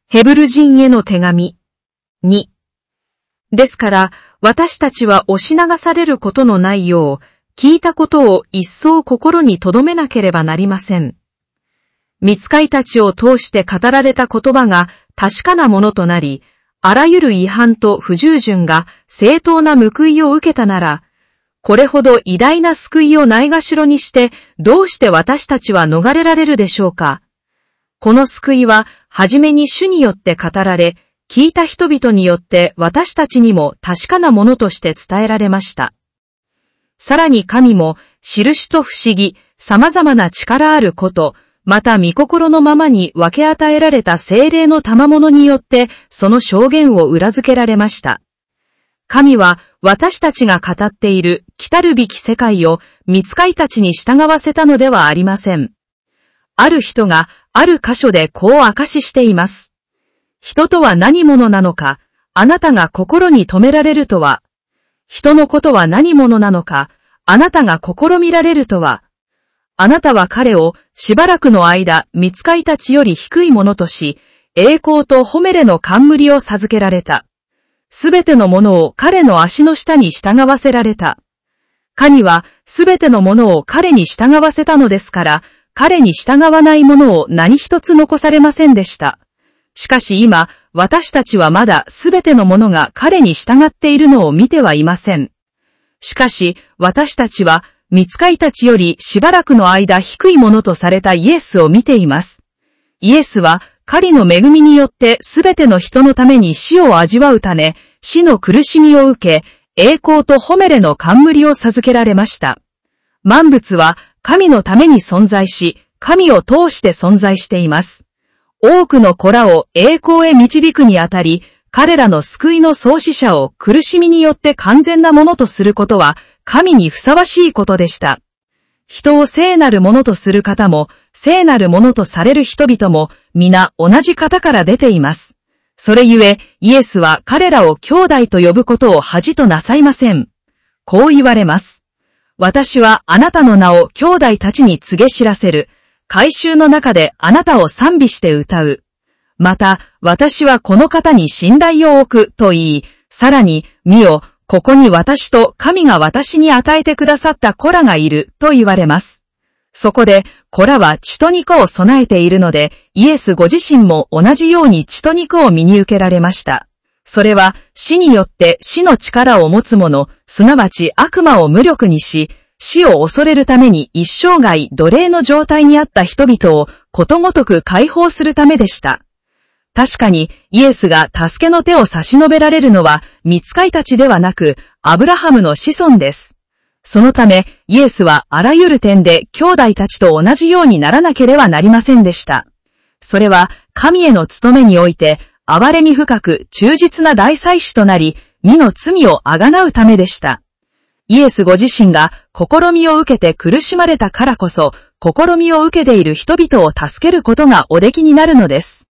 ヘブル人への手紙。2。ですから、私たちは押し流されることのないよう、聞いたことを一層心に留めなければなりません。御使いたちを通して語られた言葉が確かなものとなり、あらゆる違反と不従順が正当な報いを受けたなら、これほど偉大な救いをないがしろにして、どうして私たちは逃れられるでしょうか。この救いは、はじめに主によって語られ、聞いた人々によって私たちにも確かなものとして伝えられました。さらに神も、印と不思議、様々な力あること、また御心のままに分け与えられた聖霊の賜物によって、その証言を裏付けられました。神は私たちが語っている来たるべき世界を御使いたちに従わせたのではありません。ある人がある箇所でこう証ししています。人とは何者なのか、あなたが心に留められるとは。人のことは何者なのか、あなたが試みられるとは。あなたは彼をしばらくの間、御使いたちより低いものとし、栄光と誉れの冠を授けられた。すべてのものを彼の足の下に従わせられた。神はすべてのものを彼に従わせたのですから、彼に従わないものを何一つ残されませんでした。しかし今、私たちはまだすべてのものが彼に従っているのを見てはいません。しかし、私たちは、御使いたちよりしばらくの間低いものとされたイエスを見ています。イエスは、神の恵みによってすべての人のために死を味わうため、死の苦しみを受け、栄光と誉れの冠を授けられました。万物は神のために存在し、神を通して存在しています。多くの子らを栄光へ導くにあたり、彼らの救いの創始者を苦しみによって完全なものとすることは、神にふさわしいことでした。人を聖なるものとする方も、聖なるものとされる人々も、皆同じ方から出ています。それゆえ、イエスは彼らを兄弟と呼ぶことを恥となさいません。こう言われます。私はあなたの名を兄弟たちに告げ知らせる。改宗の中であなたを賛美して歌う。また、私はこの方に信頼を置くと言い、さらに、見よ、ここに私と神が私に与えてくださった子らがいると言われます。そこで、子らは血と肉を備えているので、イエスご自身も同じように血と肉を身に受けられました。それは死によって死の力を持つ者、すなわち悪魔を無力にし、死を恐れるために一生涯奴隷の状態にあった人々をことごとく解放するためでした。確かにイエスが助けの手を差し伸べられるのは御使いたちではなくアブラハムの子孫です。そのためイエスはあらゆる点で兄弟たちと同じようにならなければなりませんでした。それは神への務めにおいて憐れみ深く忠実な大祭司となり、身の罪をあがなうためでした。イエスご自身が試みを受けて苦しまれたからこそ、試みを受けている人々を助けることがおできになるのです。